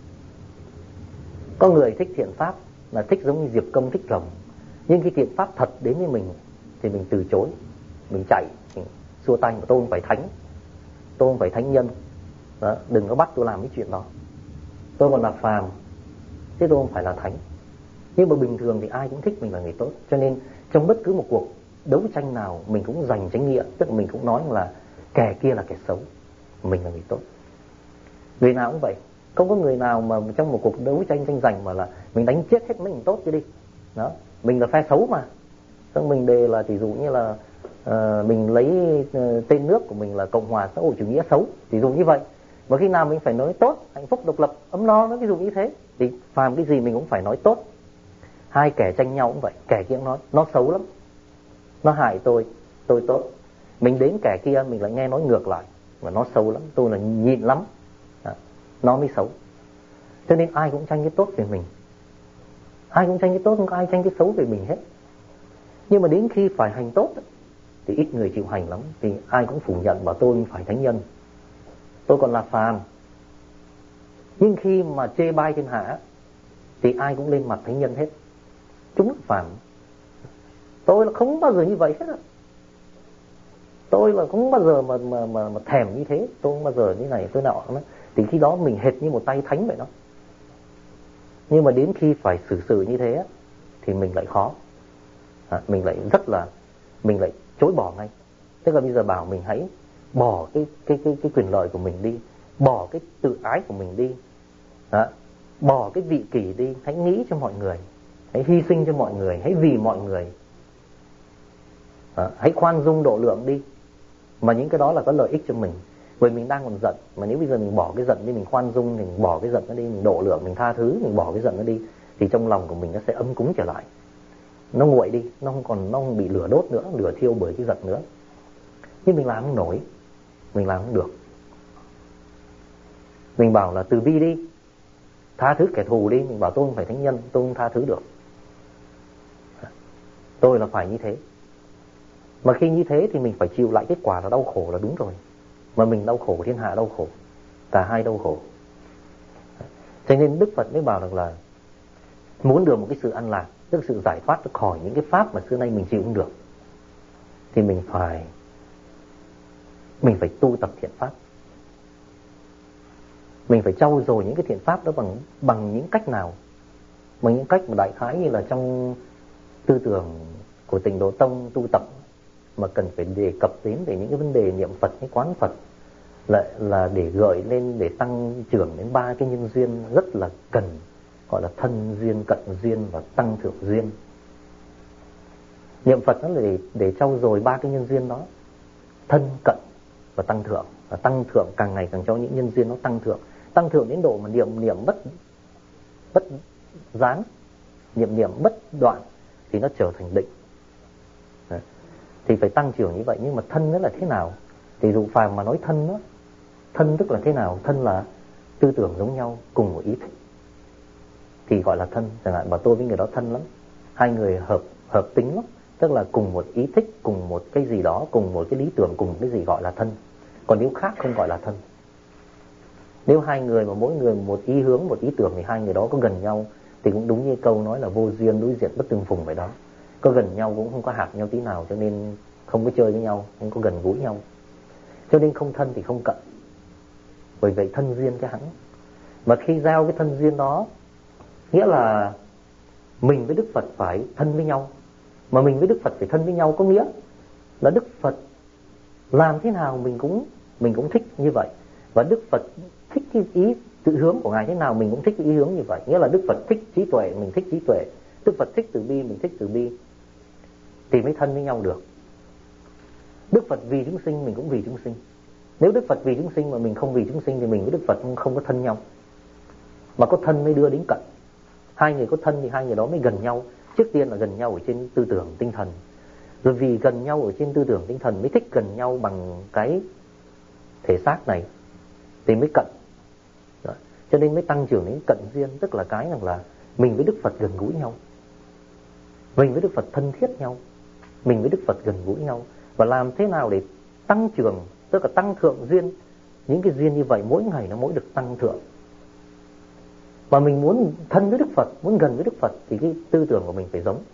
Có người thích thiện pháp là thích giống như Diệp Công thích rồng, nhưng khi thiện pháp thật đến với mình thì mình từ chối, mình chạy, mình xua tay. Tôi không phải thánh, tôi không phải thánh nhân, Đó, đừng có bắt tôi làm cái chuyện đó. Tôi còn là phàm, chứ tôi không phải là thánh. Nhưng mà bình thường thì ai cũng thích mình là người tốt. Cho nên trong bất cứ một cuộc đấu tranh nào mình cũng giành chánh nghĩa. Tức là mình cũng nói là kẻ kia là kẻ xấu, mình là người tốt. Người nào cũng vậy. Không có người nào mà trong một cuộc đấu tranh tranh giành mà là mình đánh chết hết mấy người tốt kia đi. Đó, mình là phe xấu mà. Xong mình đề là ví dụ như là uh, mình lấy uh, tên nước của mình là Cộng hòa xã hội chủ nghĩa xấu, ví dụ như vậy. Mà khi nào mình phải nói tốt, hạnh phúc, độc lập, ấm no, nó ví dụ như thế, thì phàm cái gì mình cũng phải nói tốt. Hai kẻ tranh nhau cũng vậy, kẻ kia cũng nói nó xấu lắm, nó hại tôi, tôi tốt. Mình đến kẻ kia mình lại nghe nói ngược lại, mà nó xấu lắm, tôi là nhịn lắm, đó, nó mới xấu. Cho nên ai cũng tranh cái tốt về mình, ai cũng tranh cái tốt, không có ai tranh cái xấu về mình hết. Nhưng mà đến khi phải hành tốt thì ít người chịu hành lắm. Thì ai cũng phủ nhận bảo tôi phải thánh nhân, tôi còn là phàm. Nhưng khi mà chê bai thiên hạ thì ai cũng lên mặt thánh nhân hết. Chúng là phàm. Tôi là không bao giờ như vậy hết. Tôi là không bao giờ mà, mà, mà, mà thèm như thế. Tôi không bao giờ như này tôi nọ. Thì khi đó mình hệt như một tay thánh vậy đó. Nhưng mà đến khi phải xử sự như thế thì mình lại khó. À, mình lại rất là mình lại chối bỏ ngay. Tức là bây giờ bảo mình hãy bỏ cái cái cái cái quyền lợi của mình đi, bỏ cái tự ái của mình đi, à, bỏ cái vị kỷ đi, hãy nghĩ cho mọi người, hãy hy sinh cho mọi người, hãy vì mọi người, à, hãy khoan dung độ lượng đi. Mà những cái đó là có lợi ích cho mình. Bởi mình đang còn giận, mà nếu bây giờ mình bỏ cái giận đi, mình khoan dung, mình bỏ cái giận nó đi, mình độ lượng, mình tha thứ, mình bỏ cái giận nó đi, thì trong lòng của mình nó sẽ ấm cúng trở lại. Nó nguội đi, nó không còn, nó không bị lửa đốt nữa, lửa thiêu bởi cái giận nữa. Nhưng mình làm không nổi, mình làm không được. Mình bảo là từ bi đi, tha thứ kẻ thù đi, mình bảo tôi không phải thánh nhân, tôi không tha thứ được, tôi là phải như thế. Mà khi như thế thì mình phải chịu lại kết quả là đau khổ là đúng rồi. Mà mình đau khổ, thiên hạ đau khổ, cả hai đau khổ. Cho nên Đức Phật mới bảo rằng là muốn được một cái sự an lạc, tức sự giải thoát khỏi những cái pháp mà xưa nay mình chịu không được, thì mình phải mình phải tu tập thiện pháp. Mình phải trau dồi những cái thiện pháp đó bằng bằng những cách nào? Bằng những cách mà đại khái như là trong tư tưởng của Tịnh Độ Tông tu tập, mà cần phải đề cập đến về những cái vấn đề niệm Phật, cái quán Phật, lại là để gợi lên, để tăng trưởng đến ba cái nhân duyên rất là cần, gọi là thân duyên, cận duyên và tăng thượng duyên. Niệm Phật nó là để, để trau dồi ba cái nhân duyên đó, thân, cận và tăng thượng. Và tăng thượng càng ngày càng cho những nhân duyên nó tăng thượng, tăng thượng đến độ mà niệm niệm bất bất gián, niệm niệm bất đoạn thì nó trở thành định. Đấy. Thì phải tăng trưởng như vậy. Nhưng mà thân nó là thế nào? Thì dụ phàm mà nói thân đó, thân tức là thế nào? Thân là tư tưởng giống nhau, cùng một ý thích thì gọi là thân. Chẳng hạn bảo tôi với người đó thân lắm, hai người hợp hợp tính lắm, tức là cùng một ý thích, cùng một cái gì đó, cùng một cái lý tưởng, cùng một cái gì gọi là thân. Còn nếu khác không gọi là thân. Nếu hai người mà mỗi người một ý hướng, một ý tưởng thì hai người đó có gần nhau thì cũng đúng như câu nói là vô duyên đối diện bất tương phùng vậy đó. Có gần nhau cũng không có hợp nhau tí nào, cho nên không có chơi với nhau, không có gần gũi nhau. Cho nên không thân thì không cận. Bởi vậy thân duyên cái hắn. Mà khi giao cái thân duyên đó, nghĩa là mình với Đức Phật phải thân với nhau. Mà mình với Đức Phật phải thân với nhau có nghĩa là Đức Phật làm thế nào mình cũng mình cũng thích như vậy. Và Đức Phật thích cái ý tự hướng của Ngài thế nào mình cũng thích cái ý hướng như vậy. Nghĩa là Đức Phật thích trí tuệ, mình thích trí tuệ. Đức Phật thích từ bi, mình thích từ bi, thì mới thân với nhau được. Đức Phật vì chúng sinh, mình cũng vì chúng sinh. Nếu Đức Phật vì chúng sinh mà mình không vì chúng sinh thì mình với Đức Phật không có thân nhau. Mà có thân mới đưa đến cận. Hai người có thân thì hai người đó mới gần nhau. Trước tiên là gần nhau ở trên tư tưởng tinh thần. Rồi vì gần nhau ở trên tư tưởng tinh thần mới thích gần nhau bằng cái thể xác này thì mới cận. Đó. Cho nên mới tăng trưởng đến cận duyên, tức là cái rằng là mình với Đức Phật gần gũi nhau, mình với Đức Phật thân thiết nhau, mình với Đức Phật gần gũi nhau. Và làm thế nào để tăng trưởng, tức là tăng thượng duyên. Những cái duyên như vậy mỗi ngày nó mỗi được tăng thượng. Mà mình muốn thân với Đức Phật, muốn gần với Đức Phật thì cái tư tưởng của mình phải giống.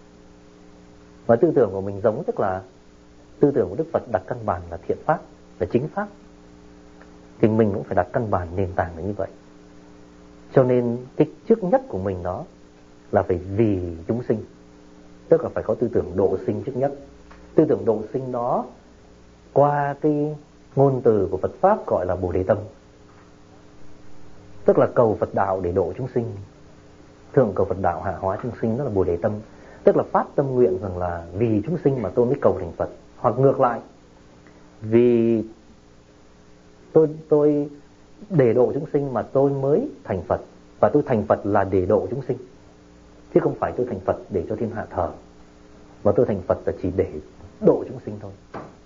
Và tư tưởng của mình giống tức là tư tưởng của Đức Phật đặt căn bản là thiện pháp, là chính pháp. thì mình cũng phải đặt căn bản nền tảng là như vậy. Cho nên cái trước nhất của mình đó là phải vì chúng sinh, tức là phải có tư tưởng độ sinh trước nhất. Tư tưởng độ sinh đó qua cái ngôn từ của Phật Pháp gọi là Bồ Đề Tâm, tức là cầu Phật đạo để độ chúng sinh. Thường cầu Phật đạo hạ hóa chúng sinh, đó là Bồ Đề Tâm, tức là phát tâm nguyện rằng là vì chúng sinh mà tôi mới cầu thành Phật. Hoặc ngược lại, vì tôi tôi để độ chúng sinh mà tôi mới thành Phật, và tôi thành Phật là để độ chúng sinh, chứ không phải tôi thành Phật để cho thiên hạ thờ, mà tôi thành Phật là chỉ để độ chúng sinh thôi.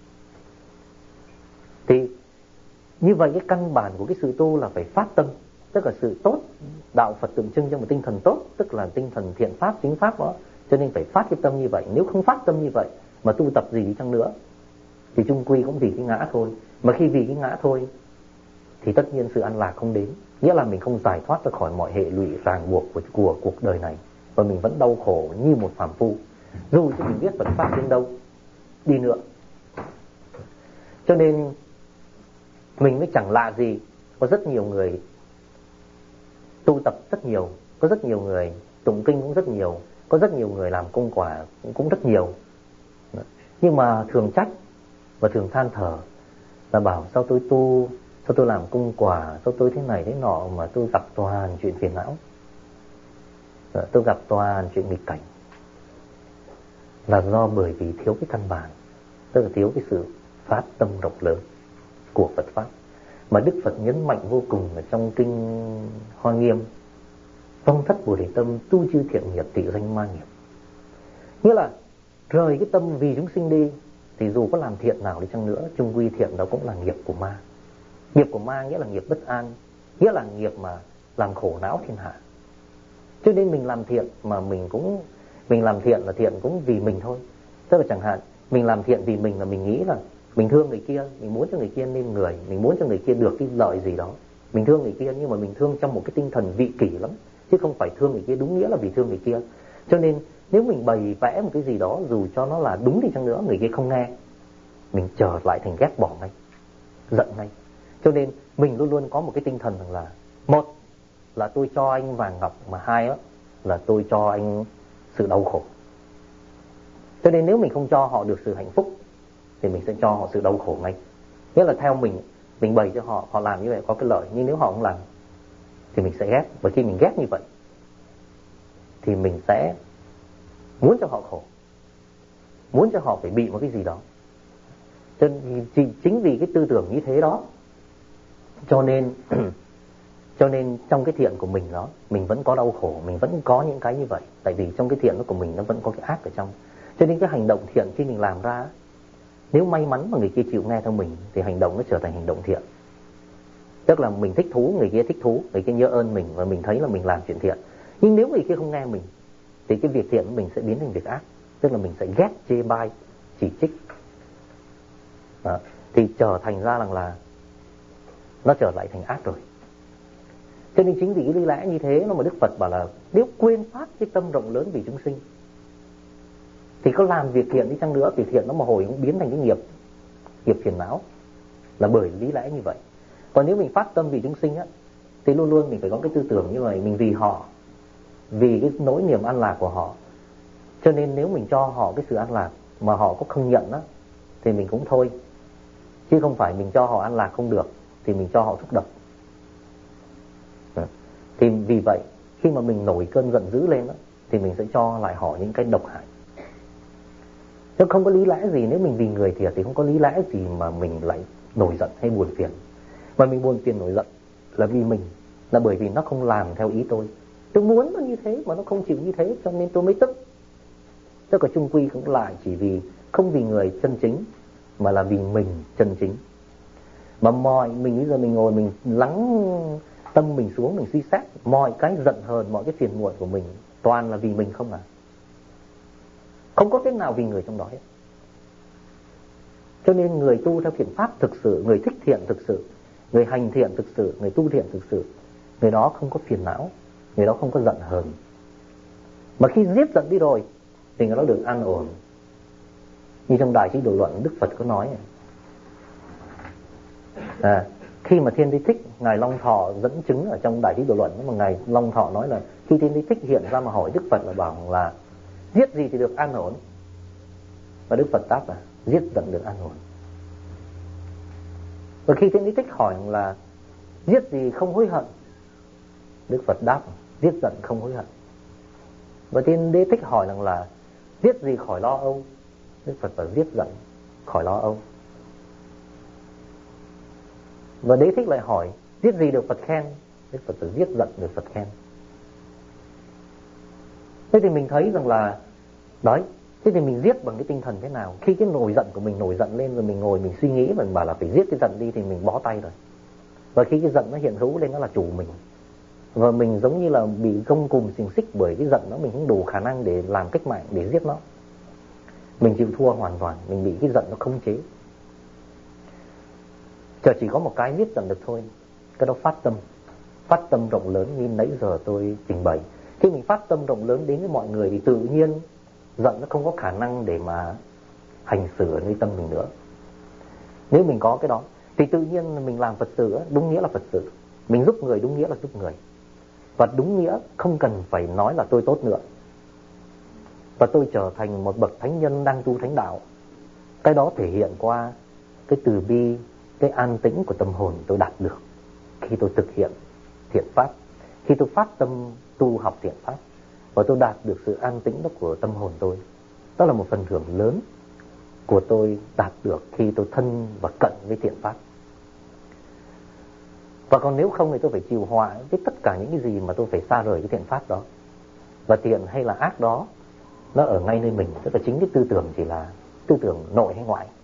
Thì như vậy cái căn bản của cái sự tu là phải phát tâm, tức là sự tốt. Đạo Phật tượng trưng cho một tinh thần tốt, tức là tinh thần thiện pháp, chính pháp đó. Cho nên phải phát cái tâm như vậy. Nếu không phát tâm như vậy mà tu tập gì đi chăng nữa thì chung quy cũng vì cái ngã thôi. Mà khi vì cái ngã thôi thì tất nhiên sự an lạc không đến. Nghĩa là mình không giải thoát ra khỏi mọi hệ lụy ràng buộc của, của cuộc đời này, và mình vẫn đau khổ như một phàm phu, dù cho mình biết Phật Pháp đến đâu đi nữa. Cho nên mình mới chẳng lạ gì, có rất nhiều người tu tập rất nhiều, có rất nhiều người tụng kinh cũng rất nhiều, có rất nhiều người làm công quả cũng, cũng rất nhiều, nhưng mà thường trách và thường than thở là bảo sao tôi tu, sao tôi làm công quả, sao tôi thế này thế nọ mà tôi gặp toàn chuyện phiền não, tôi gặp toàn chuyện nghịch cảnh. Là do bởi vì thiếu cái căn bản, tức là thiếu cái sự phát tâm rộng lớn của Phật Pháp. Mà Đức Phật nhấn mạnh vô cùng ở trong kinh Hoa Nghiêm: Vong thất Bồ Đề Tâm, tu chư thiện nghiệp, tị danh ma nghiệp. Nghĩa là rời cái tâm vì chúng sinh đi thì dù có làm thiện nào đi chăng nữa, chung quy thiện đó cũng là nghiệp của ma. Nghiệp của ma nghĩa là nghiệp bất an, nghĩa là nghiệp mà làm khổ não thiên hạ. Cho nên mình làm thiện mà mình cũng mình làm thiện là thiện cũng vì mình thôi. Tức là chẳng hạn mình làm thiện vì mình là mình nghĩ là mình thương người kia, mình muốn cho người kia nên người, mình muốn cho người kia được cái lợi gì đó. Mình thương người kia nhưng mà mình thương trong một cái tinh thần vị kỷ lắm, chứ không phải thương người kia đúng nghĩa là vì thương người kia. Cho nên nếu mình bày vẽ một cái gì đó, dù cho nó là đúng đi chăng nữa, người kia không nghe, mình trở lại thành ghét bỏ ngay, giận ngay. Cho nên mình luôn luôn có một cái tinh thần rằng là: một là tôi cho anh vàng ngọc, mà hai đó là tôi cho anh sự đau khổ. Cho nên nếu mình không cho họ được sự hạnh phúc thì mình sẽ cho họ sự đau khổ ngay. Nghĩa là theo mình, mình bày cho họ, họ làm như vậy có cái lợi, nhưng nếu họ không làm thì mình sẽ ghét. Và khi mình ghét như vậy thì mình sẽ muốn cho họ khổ, muốn cho họ phải bị một cái gì đó. Cho nên chính vì cái tư tưởng như thế đó, cho nên cho nên trong cái thiện của mình đó, mình vẫn có đau khổ, mình vẫn có những cái như vậy. Tại vì trong cái thiện đó của mình nó vẫn có cái ác ở trong. Cho nên cái hành động thiện khi mình làm ra, nếu may mắn mà người kia chịu nghe theo mình thì hành động nó trở thành hành động thiện. Tức là mình thích thú, người kia thích thú, người kia nhớ ơn mình và mình thấy là mình làm chuyện thiện. Nhưng nếu người kia không nghe mình thì cái việc thiện của mình sẽ biến thành việc ác. Tức là mình sẽ ghét, chê bai, chỉ trích đó. Thì trở thành ra rằng là nó trở lại thành ác rồi. Cho nên chính vì cái lý lẽ như thế nó mà Đức Phật bảo là nếu quên phát cái tâm rộng lớn vì chúng sinh thì có làm việc thiện đi chăng nữa, thì thiện nó mà hồi cũng biến thành cái nghiệp nghiệp phiền não, là bởi lý lẽ như vậy. Còn nếu mình phát tâm vì chúng sinh á, thì luôn luôn mình phải có cái tư tưởng như vậy, mình vì họ, vì cái nỗi niềm an lạc của họ. Cho nên nếu mình cho họ cái sự an lạc mà họ có không nhận á, thì mình cũng thôi. Chứ không phải mình cho họ an lạc không được thì mình cho họ thúc độc. Thì vì vậy khi mà mình nổi cơn giận dữ lên á, thì mình sẽ cho lại họ những cái độc hại. Chứ không có lý lẽ gì, nếu mình vì người thiệt thì không có lý lẽ gì mà mình lại nổi giận hay buồn phiền. Mà mình buồn phiền nổi giận là vì mình, là bởi vì nó không làm theo ý tôi. Tôi muốn nó như thế mà nó không chịu như thế, cho nên tôi mới tức. Tức là chung quy cũng lại chỉ vì không vì người chân chính, mà là vì mình chân chính. Mà mọi mình bây giờ mình ngồi mình lắng tâm mình xuống, mình suy xét mọi cái giận hờn, mọi cái phiền muộn của mình toàn là vì mình không à. Không có cái nào vì người trong đó hết. Cho nên người tu theo thiện pháp thực sự, người thích thiện thực sự, người hành thiện thực sự, người tu thiện thực sự, người đó không có phiền não, người đó không có giận hờn. Mà khi giết giận đi rồi thì người đó được an ổn. Như trong Đại Trí Độ Luận Đức Phật có nói à, Khi mà Thiên Lý Thích, Ngài Long Thọ dẫn chứng ở trong Đại Trí Độ Luận, mà Ngài Long Thọ nói là khi Thiên Lý Thích hiện ra mà hỏi Đức Phật là bảo là giết gì thì được an ổn, và Đức Phật đáp là giết giận được an ổn. Và khi Thiên Lý Thích hỏi là giết gì không hối hận, Đức Phật đáp giết giận không hối hận. Và Thiên Lý Thích hỏi rằng là giết gì khỏi lo âu, Đức Phật bảo giết giận khỏi lo âu. Và Đế Thích lại hỏi giết gì được Phật khen, Đức Phật bảo giết giận được Phật khen. Thế thì mình thấy rằng là đấy, thế thì mình giết bằng cái tinh thần thế nào? Khi cái nổi giận của mình nổi giận lên rồi mình ngồi mình suy nghĩ, mình bảo là phải giết cái giận đi thì mình bó tay rồi. Và khi cái giận nó hiện hữu lên, nó là chủ mình, và mình giống như là bị gông cùm xiềng xích bởi cái giận nó, mình không đủ khả năng để làm cách mạng để giết nó. Mình chịu thua hoàn toàn, mình bị cái giận nó khống chế. Chờ chỉ có một cái giết giận được thôi, cái đó phát tâm. Phát tâm rộng lớn như nãy giờ tôi trình bày. Khi mình phát tâm rộng lớn đến với mọi người thì tự nhiên giận nó không có khả năng để mà hành xử ở nơi tâm mình nữa. Nếu mình có cái đó thì tự nhiên mình làm Phật sự đúng nghĩa là Phật sự, mình giúp người đúng nghĩa là giúp người, và đúng nghĩa không cần phải nói là tôi tốt nữa, và tôi trở thành một bậc thánh nhân đang tu thánh đạo. Cái đó thể hiện qua cái từ bi, cái an tĩnh của tâm hồn tôi đạt được khi tôi thực hiện thiện pháp, khi tôi phát tâm tu học thiện pháp, và tôi đạt được sự an tĩnh đó của tâm hồn tôi. Đó là một phần thưởng lớn của tôi đạt được khi tôi thân và cận với thiện pháp. Và còn nếu không thì tôi phải chịu họa với tất cả những cái gì mà tôi phải xa rời cái thiện pháp đó. Và thiện hay là ác đó nó ở ngay nơi mình, tức là chính cái tư tưởng chỉ là tư tưởng nội hay ngoại.